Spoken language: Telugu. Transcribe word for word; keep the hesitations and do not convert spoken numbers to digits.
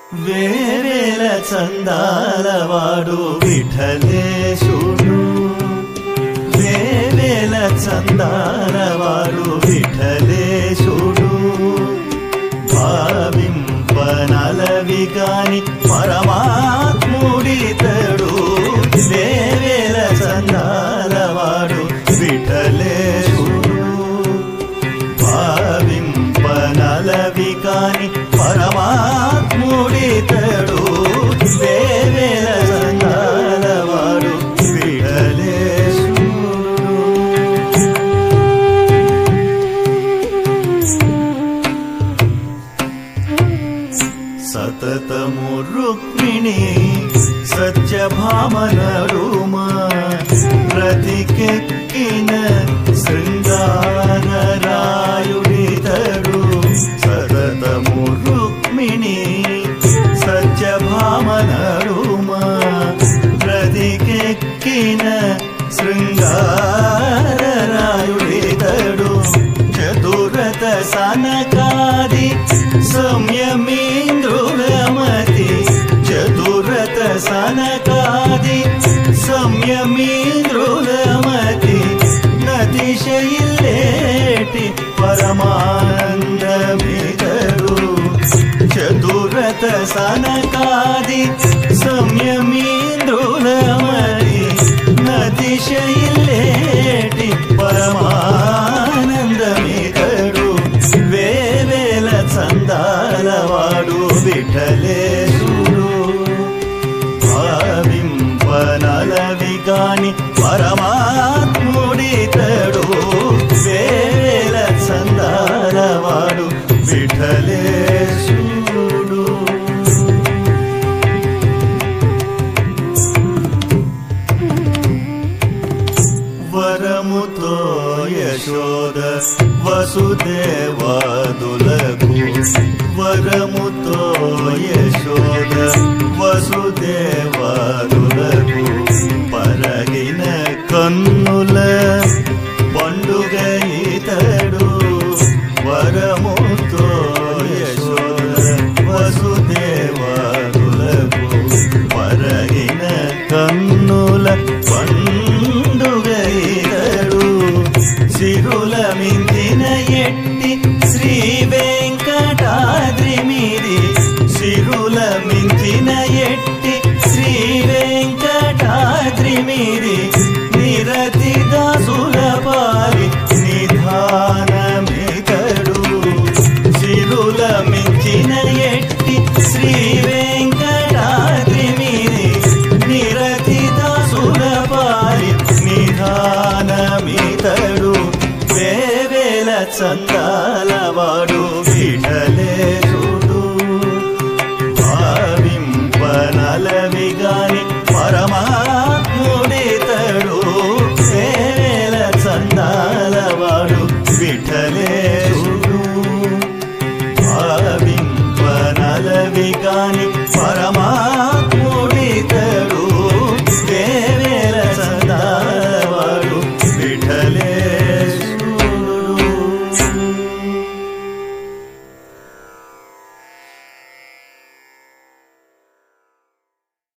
వేవేల చందాలవాడు విఠలేశుడు వేవేల చందాలవాడు విఠలేశుడు భావింపనలవి కాని పరమాత్ముడితడు వేవేల చందాలవాడు విఠలేశుడు భావింపనలవి కాని పరమాత్ముడితడు వేవేల చందాలవాడు విఠలేశుడు సతతము రుక్మిణి సత్యభామనడుమా ప్రతికెక్కిన శృంగారరాయుడితడు సతతము రుక్మిణి సత్యభామనడుమా ప్రతికెక్కిన శృంగారరాయుడితడు చతురత సనకాది సంయమీంద్రులమతి చతురత సనకాది సంయమీంద్రులమతి నతిశయిల్లేటి పరమానందమితడు చతురత సనకాది సంయమీంద్రులమతి నతిశయిల్లేటి పరమానందమితడు వేవేల చందాలవాడు విఠలేశుడు భావింపనలవి కాని పరమాత్ముడితడు వేవేల చందాలవాడు విఠలేశుడు వరముతో యశోద వసుదేవాదులకు వరముతో యశోద వసుదేవాదులకు పరగిన కన్నుల పండుగ ఇతడు వరముతో యశోద వసుదేవాదులకు పరగిన కన్నుల పండుగ ఇతడు సిరుల మించిన ఎట్టి శ్రీ వెంకటాద్రి మీది సిరుల మించిన ఎట్టి శ్రీ వెంకటాద్రి మీది నిరతి దాసుల పాలి నిధానమితడు సిరుల మించిన ఎట్టి శ్రీ వెంకటాద్రి మీది నిరతి దాసుల పాలి నిధానమితడు వేవేల చందాలవాడు విఠలేశుడు